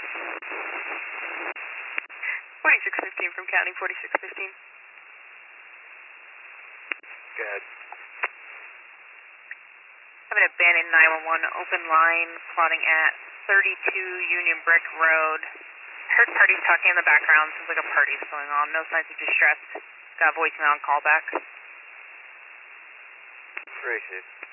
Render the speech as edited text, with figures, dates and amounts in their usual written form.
(4615) from county 4615. Good. Have an abandoned 911 open line plotting at 32 Union Brick Road. Heard parties talking in the background. Seems like a party's going on. No signs of distress. Got a voicemail on callback. Appreciate it.